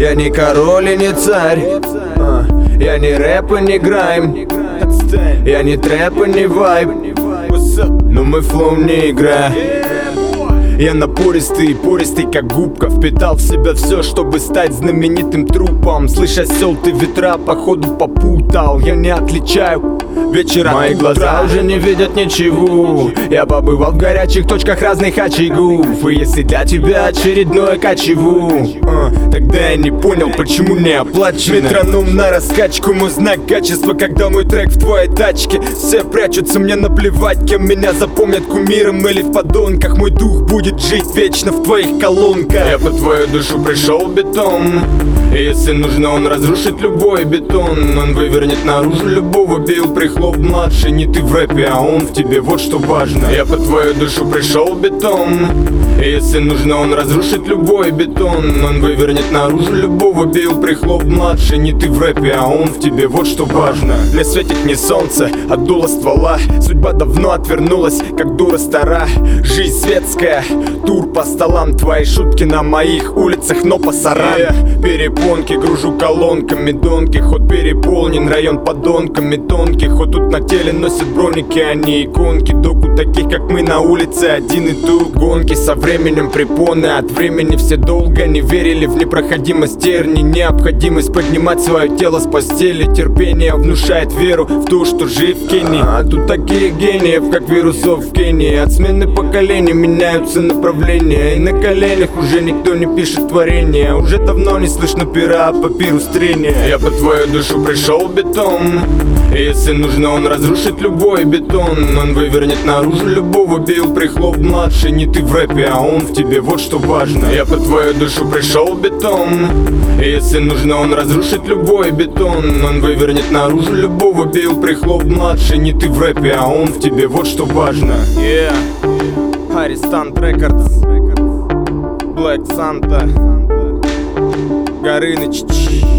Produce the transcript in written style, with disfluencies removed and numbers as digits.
Я не король и не царь, я не рэп и не грайм, я не трэп и не вайб, но мы флоу не игра. Я напористый, пористый как губка. Впитал в себя все, чтобы стать знаменитым трупом. Слышь, осел, ты ветра походу попутал. Я не отличаю вечера. Мои глаза уже не видят ничего. Я побывал в горячих точках разных очагов. И если для тебя очередное качево, тогда я не понял, почему не оплачено. Метроном на раскачку, мой знак качества. Когда мой трек в твоей тачке, все прячутся, мне наплевать, кем меня запомнят, кумиром или в подонках. Мой дух будет жить вечно в твоих колонках. Я по твою душу пришел бетон, и если нужно, он разрушит любой бетон. Он вывернет наружу любого. Бил Прихлоп младший, не ты в рэпе, а он в тебе, вот что важно. Я по твою душу пришел бетон, и если нужно, он разрушит любой бетон. Он вывернет наружу любого. Бил Прихлоп младший, не ты в рэпе, а он в тебе, вот что важно. Мне светит не солнце, а дуло ствола. Судьба давно отвернулась, как дура стара. Жизнь светская, тур по столам. Твои шутки на моих улицах, но пасаран. Перепонки гружу колонками, донки. Ход переполнен, район подонками тонких. Ход тут на теле носят броники, а не иконки. Доку таких, как мы, на улице один и тут. Гонки со временем препоны, от времени все долго не верили в непроходимость терни. Необходимость поднимать свое тело с постели. Терпение внушает веру в то, что жив Кенни. А тут такие гениев, как вирусов в Кении. От смены поколений меняются направления, и на коленях уже никто не пишет творения. Уже давно не слышно пера, папирус трения. Я по твою душу пришел бетон, и если нужно, он разрушит любой бетон. Он вывернет наружу любого. Бил Прихлоп младший, не ты в рэпе, а он в тебе, вот что важно. Я по твою душу пришел бетон, и если нужно, он разрушит любой бетон. Он вывернет наружу любого. Бил Прихлоп младший, не ты в рэпе, а он в тебе, вот что важно. Арестант Рекордс, Блэк Санта, Горыныч.